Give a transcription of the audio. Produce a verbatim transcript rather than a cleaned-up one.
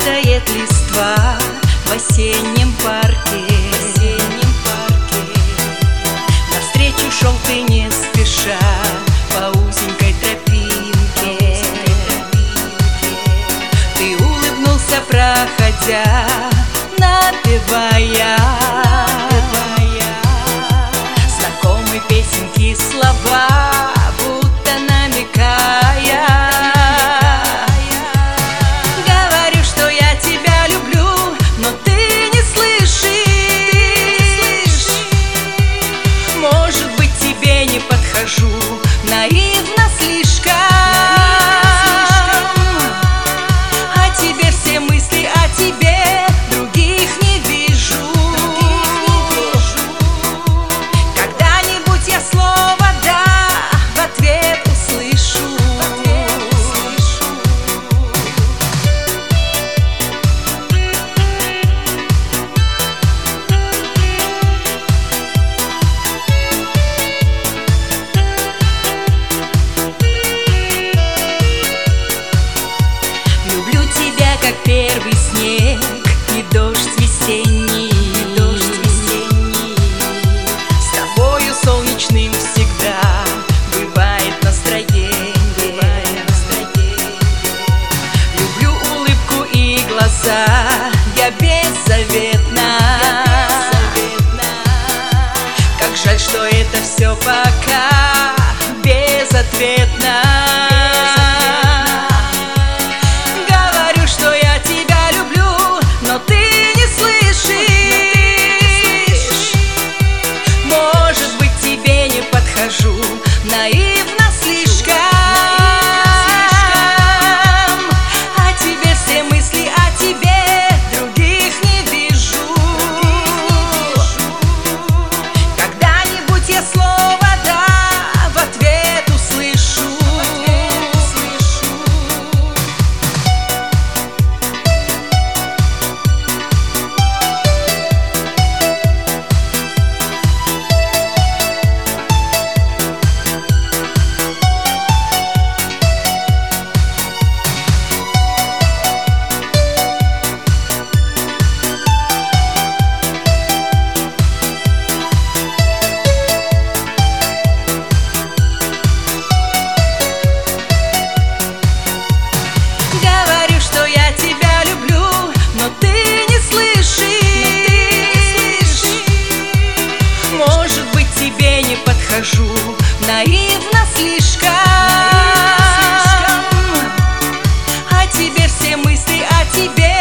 Падает листва в осеннем парке, в осеннем парке. Навстречу шел ты не спеша по узенькой тропинке. Ты улыбнулся, проходя, напевая знакомые песенки, слова, будто намекая. Говорю, что я тебя люблю, но ты не слышишь. Может быть, тебе не подхожу, наивно слишком. А тебе все мысли о тебе, других не вижу. Когда-нибудь я слово «да» в ответ услышу. Люблю тебя, как первый снег и дождь весенний, и дождь весенний. С тобою солнечным всегда бывает настроение, бывает настроение. Люблю улыбку и глаза, я беззаветна, я беззаветна. Как жаль, что это все пока безответно. Наивно слишком. А тебе все мысли о тебе, других не вижу. Когда-нибудь я слово «да» в ответ услышу. Говорю, что я тебя люблю, но ты не слышишь. Может быть, тебе не подхожу, наивно слишком. А тебе все мысли о тебе,